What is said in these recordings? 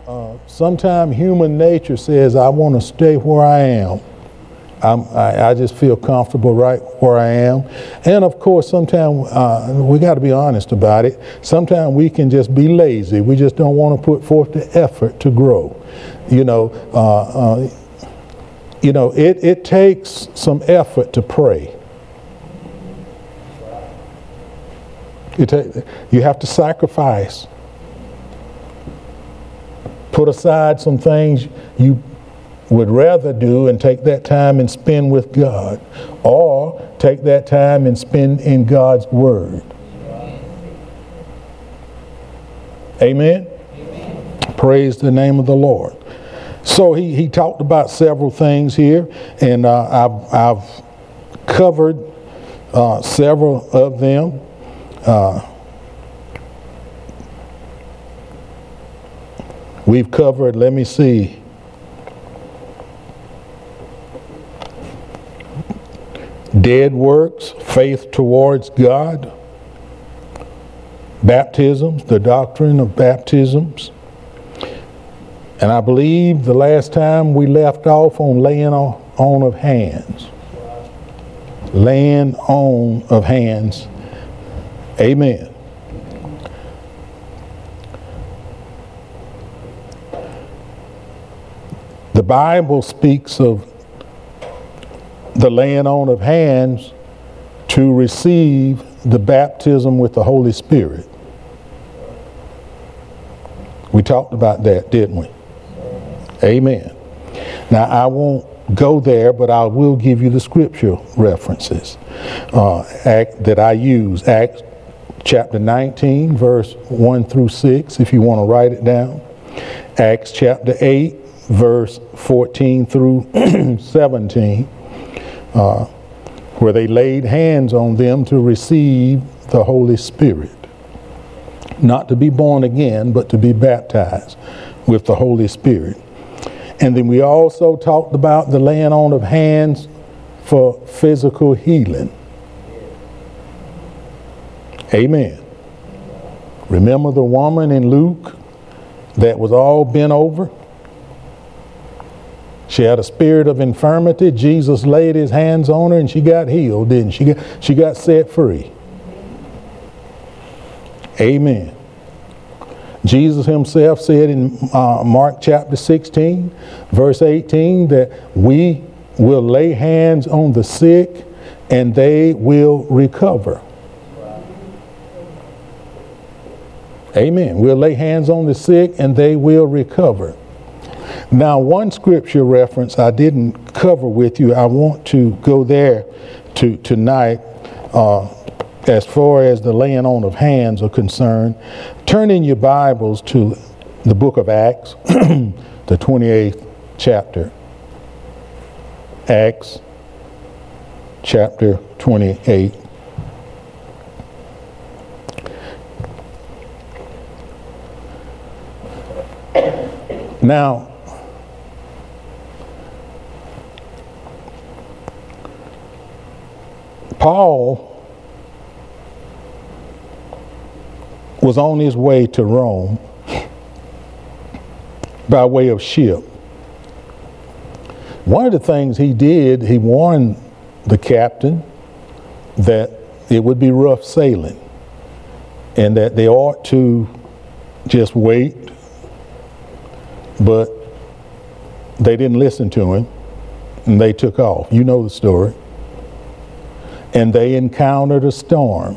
Sometimes human nature says, I want to stay where I am. I just feel comfortable right where I am. And of course, sometimes we got to be honest about it. Sometimes we can just be lazy. We just don't want to put forth the effort to grow. It takes some effort to pray. You have to sacrifice. Put aside some things you would rather do and take that time and spend with God, or take that time and spend in God's Word. Amen? Amen. Praise the name of the Lord. So he talked about several things here, and I've covered several of them. We've covered, let me see, dead works, faith towards God, baptisms, the doctrine of baptisms. And I believe the last time we left off on laying on of hands. Laying on of hands. Amen. The Bible speaks of the laying on of hands to receive the baptism with the Holy Spirit. We talked about that, didn't we? Amen. Now, I won't go there, but I will give you the scripture references that I use. Acts chapter 19, verse 1 through 6, if you want to write it down. Acts chapter 8, verse 14 through 17, where they laid hands on them to receive the Holy Spirit. Not to be born again, but to be baptized with the Holy Spirit. And then we also talked about the laying on of hands for physical healing. Amen. Remember the woman in Luke that was all bent over? She had a spirit of infirmity. Jesus laid his hands on her and she got healed, didn't she? She got set free. Amen. Jesus himself said in Mark chapter 16, verse 18, that we will lay hands on the sick and they will recover. Amen. We'll lay hands on the sick and they will recover. Now, one scripture reference I didn't cover with you, I want to go there tonight as far as the laying on of hands are concerned. Turn in your Bibles to the book of Acts, the 28th chapter. Acts chapter 28. Now, Paul was on his way to Rome by way of ship. One of the things he did, he warned the captain that it would be rough sailing and that they ought to just wait, but they didn't listen to him and they took off. You know the story. And they encountered a storm.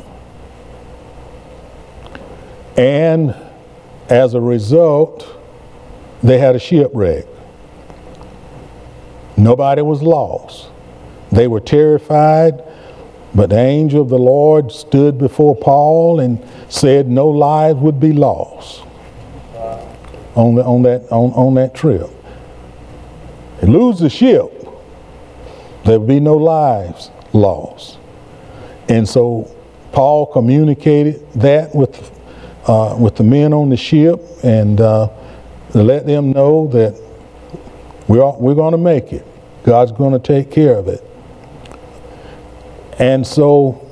And as a result, they had a shipwreck. Nobody was lost. They were terrified, but the angel of the Lord stood before Paul and said no lives would be lost on that trip. They lose the ship, there would be no lives lost. And so Paul communicated that with the men on the ship and let them know that we're going to make it. God's going to take care of it. And so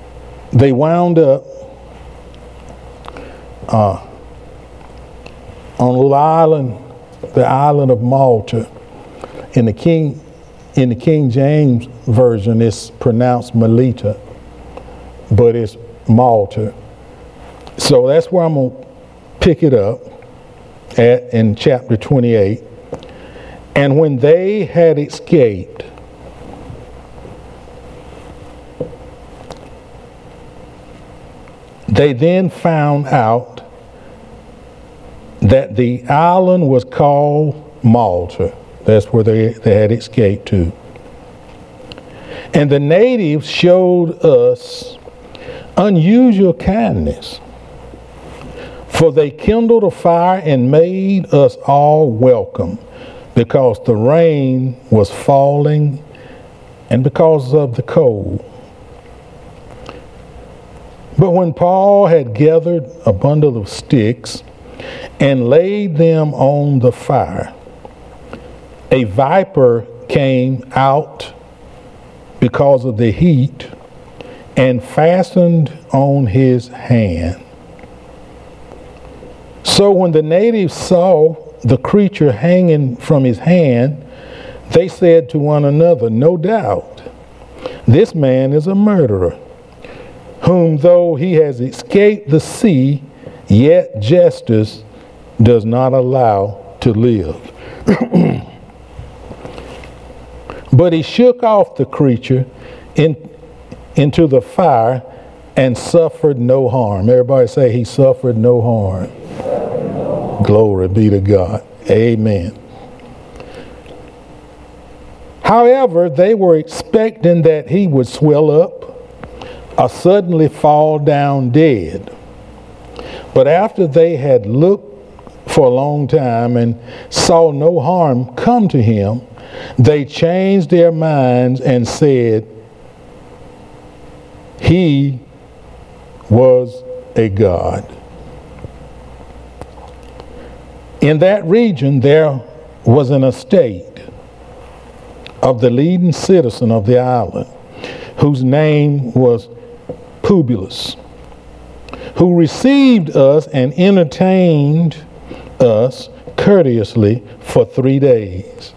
they wound up on a little island, the island of Malta. In the King James Version, it's pronounced Melita, but it's Malta. So that's where I'm going to pick it up in chapter 28. And when they had escaped, they then found out that the island was called Malta. That's where they had escaped to. And the natives showed us unusual kindness, for they kindled a fire and made us all welcome, because the rain was falling and because of the cold. But when Paul had gathered a bundle of sticks and laid them on the fire, a viper came out because of the heat and fastened on his hand. So when the natives saw the creature hanging from his hand, they said to one another, "No doubt, this man is a murderer, whom though he has escaped the sea, yet justice does not allow to live." But he shook off the creature into the fire and suffered no harm. Everybody say, he suffered no harm. Glory be to God. Amen. However, they were expecting that he would swell up or suddenly fall down dead. But after they had looked for a long time and saw no harm come to him, they changed their minds and said, he was a god. In that region, there was an estate of the leading citizen of the island, whose name was Publius, who received us and entertained us courteously for 3 days.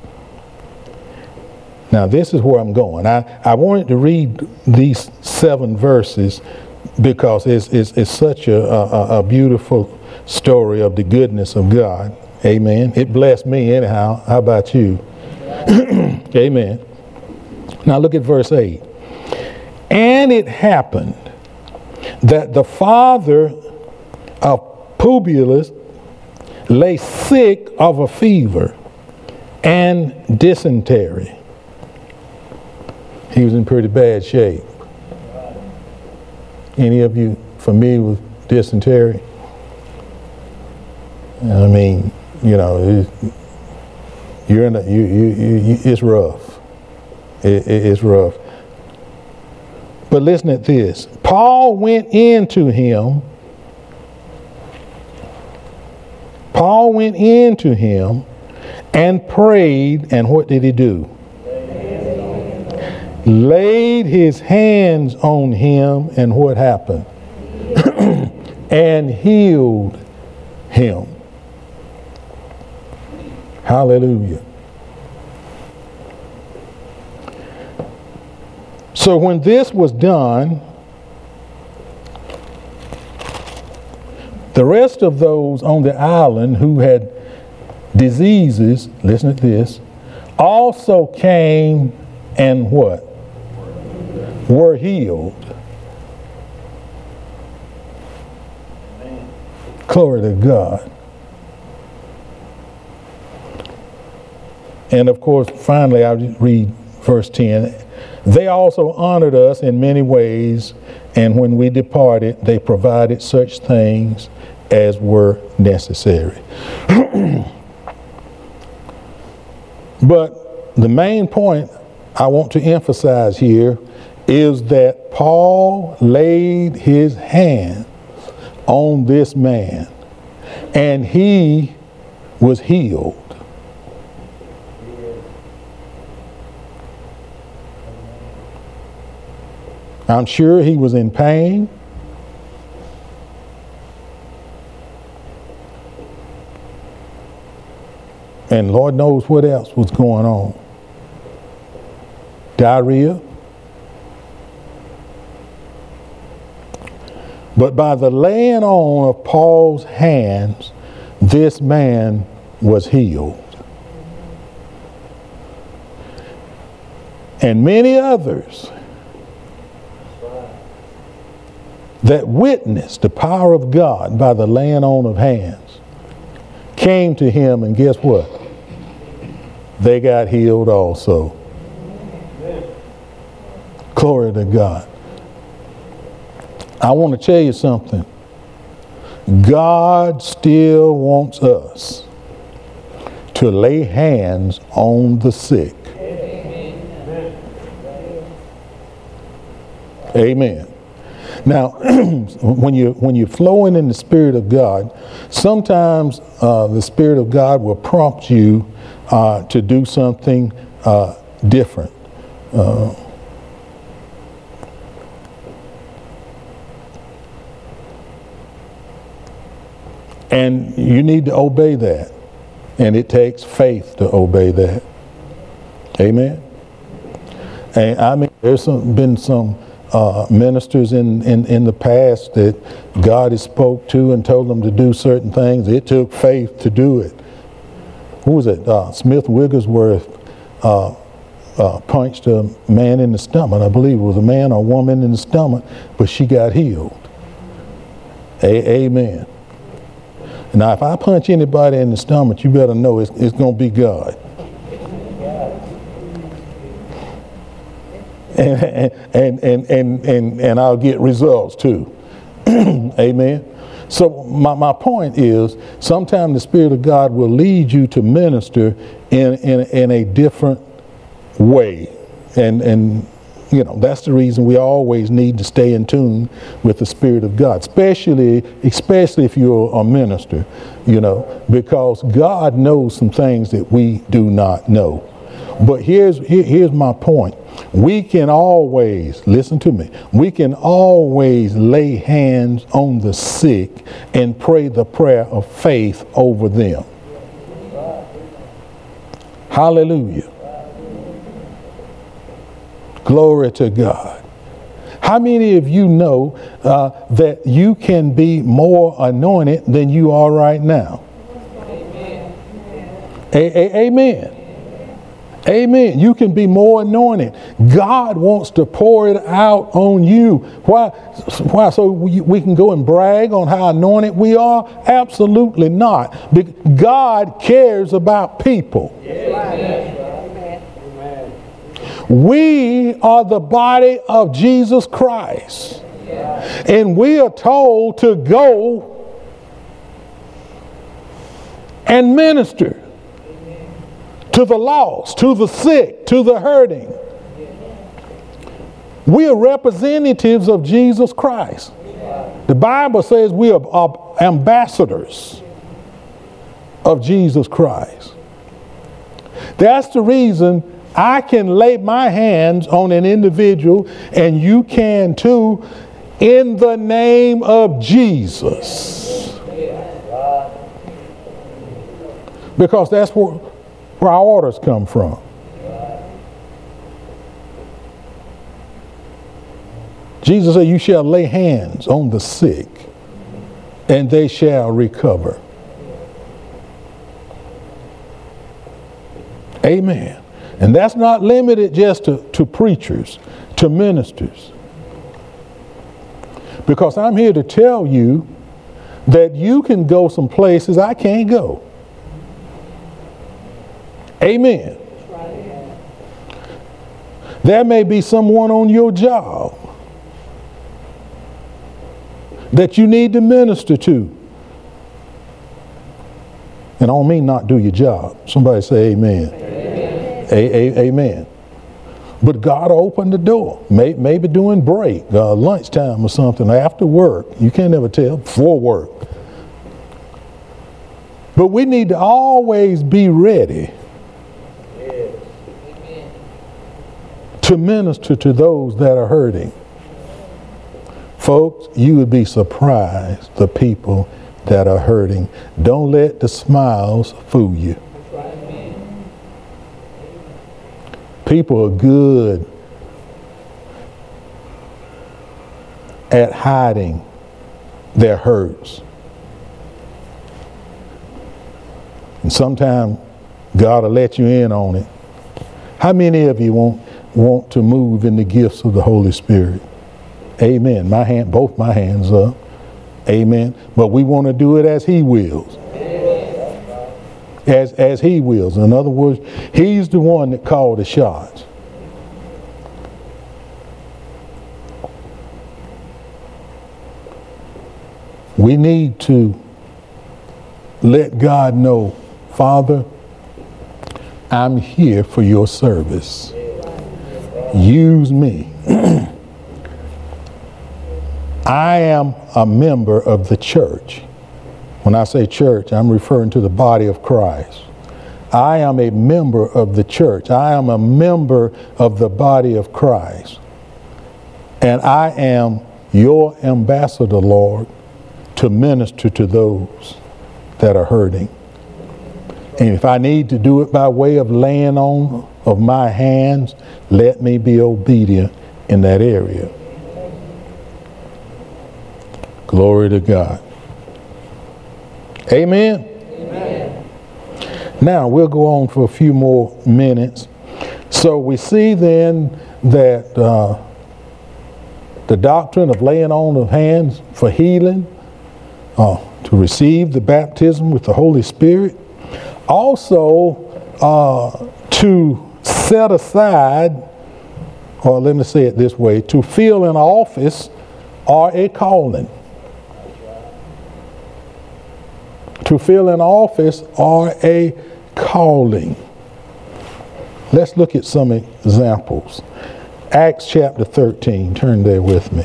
Now, this is where I'm going. I wanted to read these 7 verses because it's such a beautiful story of the goodness of God. Amen. It blessed me anyhow. How about you? Amen. Now look at verse 8. And it happened that the father of Publius lay sick of a fever and dysentery. He was in pretty bad shape. Any of you familiar with dysentery? I mean, you know, you're in it's rough. It's rough. But listen at this. Paul went into him. And prayed, and what did he do? Laid his hands on him, and what happened? And healed him. Hallelujah. So when this was done, the rest of those on the island who had diseases, listen to this, also came and what? Were healed. Glory to God. And of course, finally, I'll just read verse 10. They also honored us in many ways, and when we departed, they provided such things as were necessary. But the main point I want to emphasize here is that Paul laid his hands on this man, and he was healed. I'm sure he was in pain. And Lord knows what else was going on. Diarrhea. But by the laying on of Paul's hands, this man was healed. And many others that witnessed the power of God by the laying on of hands came to him, and guess what? They got healed also. Glory to God. I want to tell you something. God still wants us to lay hands on the sick. Amen. Now, when you're flowing in the Spirit of God, sometimes the Spirit of God will prompt you to do something different. And you need to obey that. And it takes faith to obey that. Amen. And I mean, there's been some ministers in the past that God has spoke to and told them to do certain things. It took faith to do it. Who was it? Smith Wigglesworth punched a man in the stomach. I believe it was a man or a woman in the stomach, but she got healed. Amen. Now, if I punch anybody in the stomach, you better know it's going to be God. And I'll get results too. Amen. So my point is, sometimes the Spirit of God will lead you to minister in a different way. And you know, that's the reason we always need to stay in tune with the Spirit of God, especially if you're a minister, you know, because God knows some things that we do not know. But here's my point. We can always, listen to me, we can always lay hands on the sick and pray the prayer of faith over them. Hallelujah. Glory to God. How many of you know that you can be more anointed than you are right now? Amen. Amen. Amen. You can be more anointed. God wants to pour it out on you. Why? So we can go and brag on how anointed we are? Absolutely not. God cares about people. Amen. We are the body of Jesus Christ. And we are told to go and minister to the lost, to the sick, to the hurting. We are representatives of Jesus Christ. The Bible says we are ambassadors of Jesus Christ. That's the reason I can lay my hands on an individual, and you can too, in the name of Jesus. Because that's where our orders come from. Jesus said, you shall lay hands on the sick, and they shall recover. Amen. And that's not limited just to preachers, to ministers. Because I'm here to tell you that you can go some places I can't go. Amen. There may be someone on your job that you need to minister to. And I don't mean not do your job. Somebody say amen. Amen. But God opened the door, maybe during break, lunchtime or something, after work. You can't never tell, before work. But we need to always be ready to minister to those that are hurting. Folks, you would be surprised, the people that are hurting. Don't let the smiles fool you. People are good at hiding their hurts. And sometimes God will let you in on it. How many of you want to move in the gifts of the Holy Spirit? Amen. Both my hands up. Amen. But we want to do it as He wills. As He wills. In other words, He's the one that called the shots. We need to let God know, Father, I'm here for your service. Use me. I am a member of the church. When I say church, I'm referring to the body of Christ. I am a member of the church. I am a member of the body of Christ. And I am your ambassador, Lord, to minister to those that are hurting. And if I need to do it by way of laying on of my hands, let me be obedient in that area. Glory to God. Amen. Amen. Now we'll go on for a few more minutes. So we see then that the doctrine of laying on of hands for healing, to receive the baptism with the Holy Spirit, also to set aside, or let me say it this way, to fill an office or a calling. To fill an office or a calling. Let's look at some examples. Acts chapter 13, turn there with me.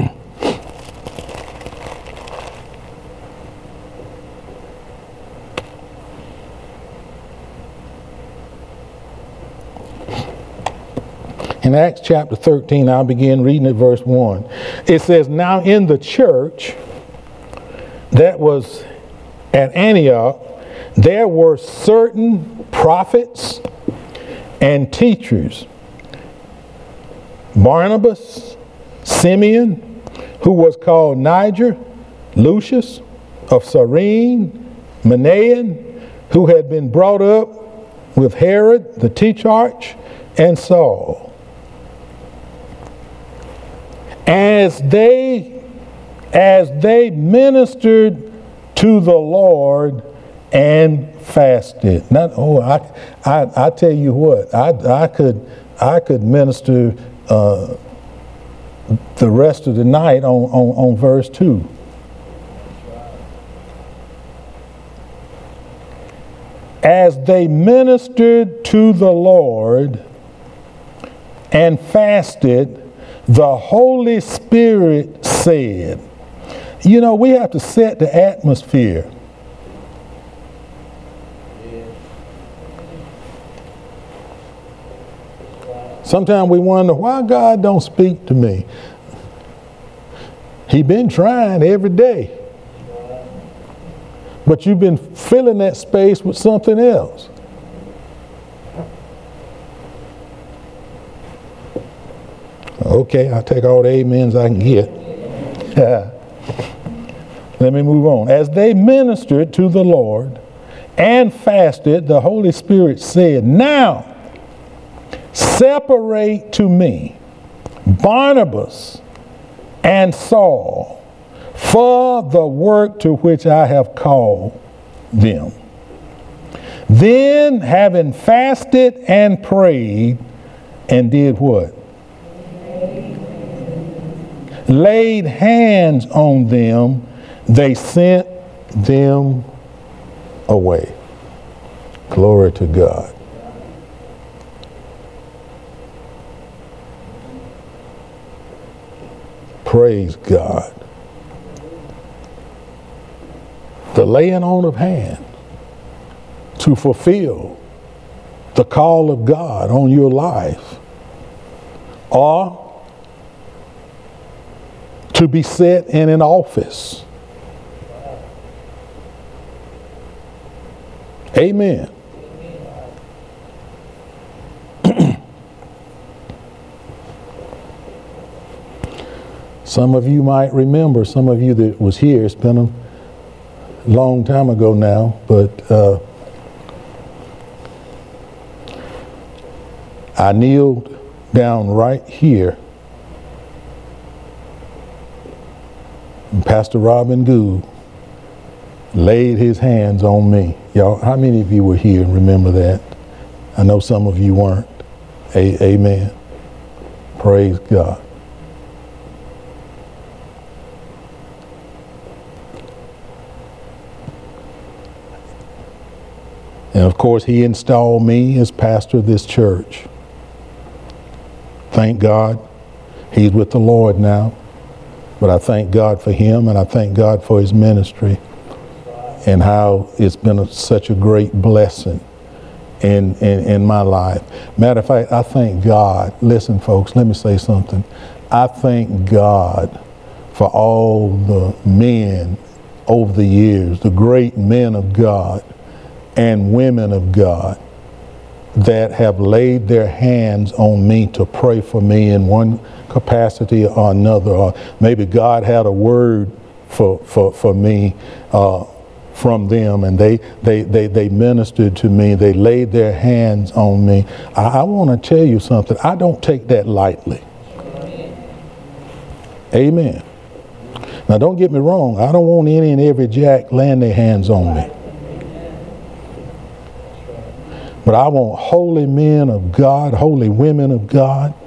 In Acts chapter 13, I'll begin reading at verse 1. It says, now in the church that was at Antioch, there were certain prophets and teachers. Barnabas, Simeon, who was called Niger, Lucius of Cyrene, Manaen, who had been brought up with Herod the tetrarch, and Saul. As they ministered to the Lord and fasted. I tell you what, I could minister the rest of the night on verse 2. As they ministered to the Lord and fasted, the Holy Spirit said, you know, we have to set the atmosphere. Sometimes we wonder why God don't speak to me. He been trying every day. But you've been filling that space with something else. Okay, I'll take all the amens I can get. Let me move on. As they ministered to the Lord and fasted, the Holy Spirit said, now separate to me Barnabas and Saul for the work to which I have called them. Then, having fasted and prayed, and did what? Laid hands on them, they sent them away. Glory to God. Praise God. The laying on of hands to fulfill the call of God on your life, or to be set in an office. Amen. Some of you might remember, some of you that was here, it's been a long time ago now, but I kneeled down right here. And Pastor Robin Gould laid his hands on me. Y'all, how many of you were here and remember that? I know some of you weren't. Amen. Praise God. And of course, he installed me as pastor of this church. Thank God, he's with the Lord now. But I thank God for him, and I thank God for his ministry and how it's been such a great blessing in my life. Matter of fact, I thank God. Listen, folks, let me say something. I thank God for all the men over the years, the great men of God and women of God that have laid their hands on me to pray for me in one capacity or another, or maybe God had a word for me from them, and they ministered to me. They laid their hands on me. I want to tell you something. I don't take that lightly. Amen. Now, don't get me wrong. I don't want any and every jack laying their hands on me. But I want holy men of God, holy women of God.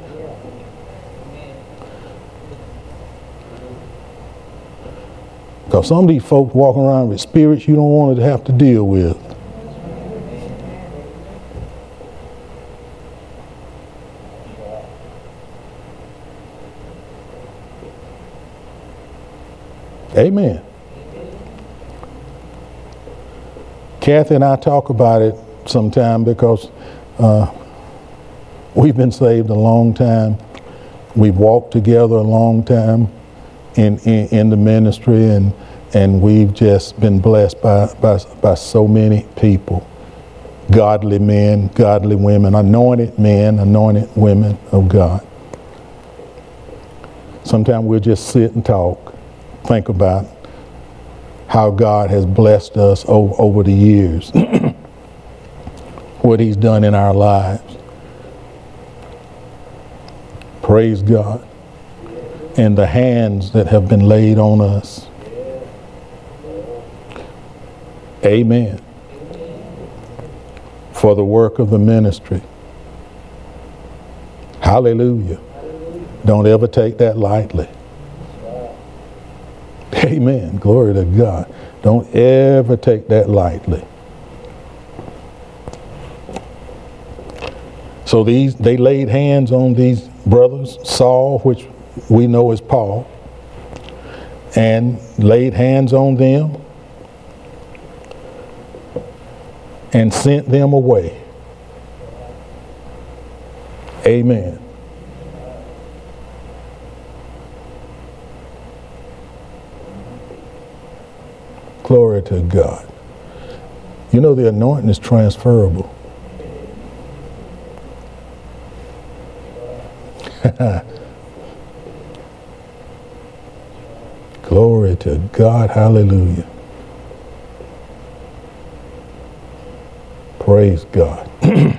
Because some of these folks walking around with spirits you don't want to have to deal with. Amen. Kathy and I talk about it sometime because we've been saved a long time. We've walked together a long time in the ministry, and we've just been blessed by so many people. Godly men, godly women, anointed men, anointed women of God. Sometimes we'll just sit and talk, think about how God has blessed us over the years, what he's done in our lives. Praise God. And the hands that have been laid on us. Amen. For the work of the ministry. Hallelujah. Don't ever take that lightly. Amen. Glory to God. Don't ever take that lightly. So they laid hands on these brothers, Saul, which we know as Paul, and laid hands on them and sent them away. Amen. Glory to God. You know, the anointing is transferable. Glory to God. Hallelujah. Praise God.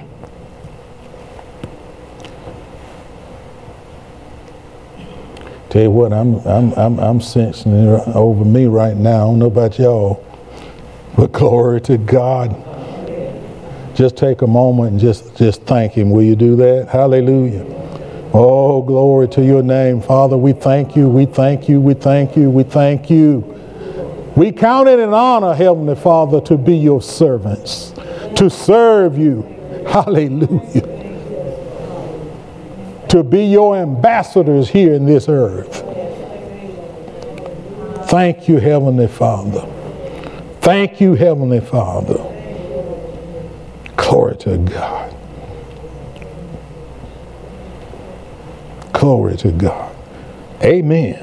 Tell you what, I'm sensing it over me right now. I don't know about y'all, but glory to God. Just take a moment and just thank him. Will you do that? Hallelujah. Oh, glory to your name, Father. We thank you. We thank you. We thank you. We thank you. We count it an honor, Heavenly Father, to be your servants, to serve you. Hallelujah. To be your ambassadors here in this earth. Thank you, Heavenly Father. Thank you, Heavenly Father. Glory to God. Glory to God. Amen.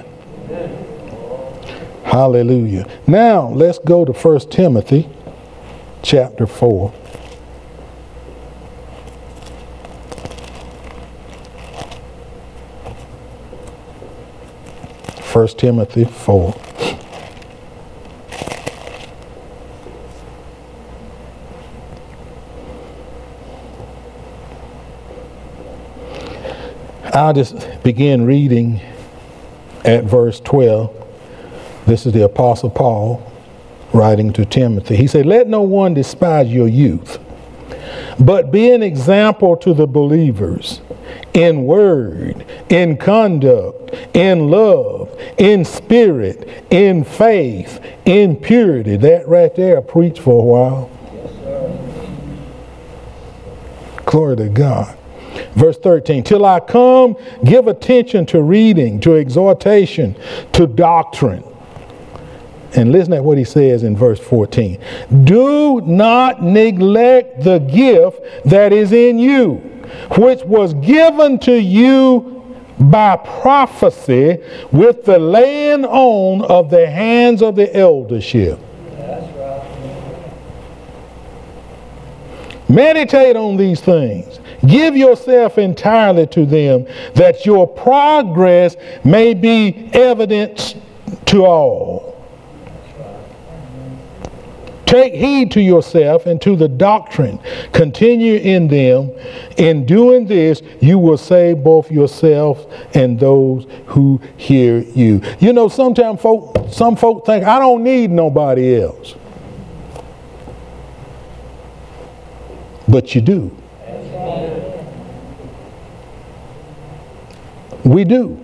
Hallelujah. Now, let's go to 1 Timothy chapter 4. 1 Timothy 4. I'll just begin reading at verse 12. This is the Apostle Paul writing to Timothy. He said, "Let no one despise your youth, but be an example to the believers in word, in conduct, in love, in spirit, in faith, in purity." That right there, I preached for a while. Yes, sir. Glory to God. Verse 13, "Till I come, give attention to reading, to exhortation, to doctrine." And listen at what he says in verse 14. "Do not neglect the gift that is in you, which was given to you by prophecy with the laying on of the hands of the eldership." That's right. "Meditate on these things. Give yourself entirely to them, that your progress may be evident to all. Take heed to yourself and to the doctrine. Continue in them. In doing this, you will save both yourself and those who hear you." You know, sometimes some folk think, I don't need nobody else. But you do. We do.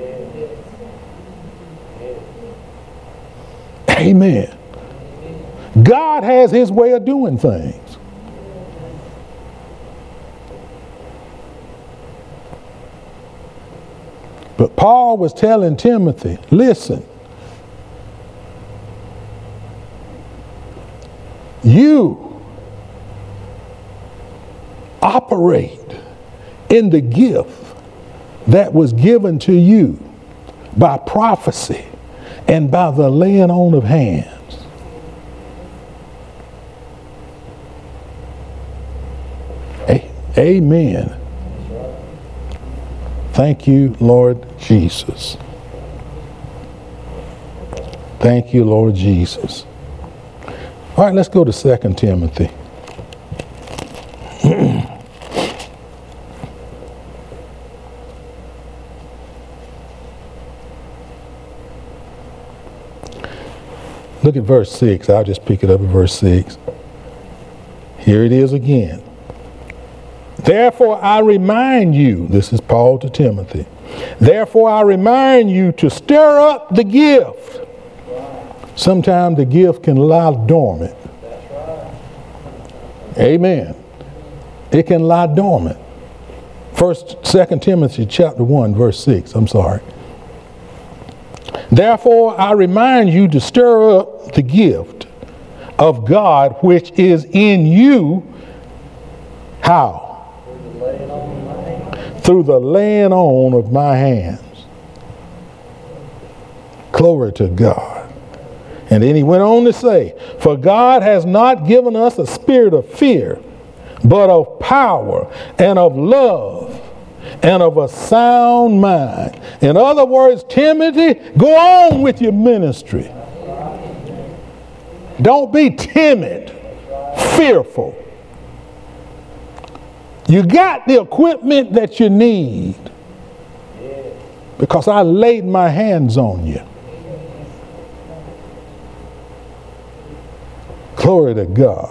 Amen. God has his way of doing things. But Paul was telling Timothy, listen, you operate in the gift that was given to you by prophecy and by the laying on of hands. Amen. Thank you, Lord Jesus. Thank you, Lord Jesus. All right, let's go to 2 Timothy. Look at verse 6. I'll just pick it up at verse 6. Here it is again. "Therefore I remind you," this is Paul to Timothy, "therefore I remind you to stir up the gift." Sometimes the gift can lie dormant. Amen. It can lie dormant. 2 Timothy chapter 1, verse 6. I'm sorry. "Therefore I remind you to stir up the gift of God which is in you." How? Through the laying on of my hands. Glory to God. And then he went on to say, "For God has not given us a spirit of fear, but of power and of love and of a sound mind." In other words, Timothy, go on with your ministry. Don't be timid, fearful. You got the equipment that you need because I laid my hands on you. Glory to God.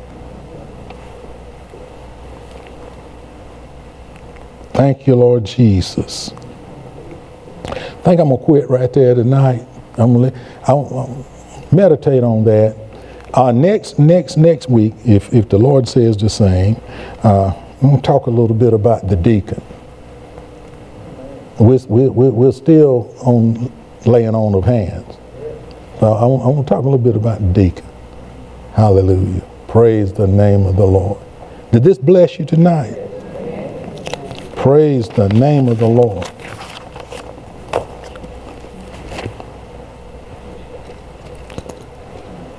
Thank you, Lord Jesus. I think I'm going to quit right there tonight. I'll meditate on that. Next week, if the Lord says the same, I'm going to talk a little bit about the deacon. We're still on laying on of hands. I want to talk a little bit about the deacon. Hallelujah. Praise the name of the Lord. Did this bless you tonight? Praise the name of the Lord.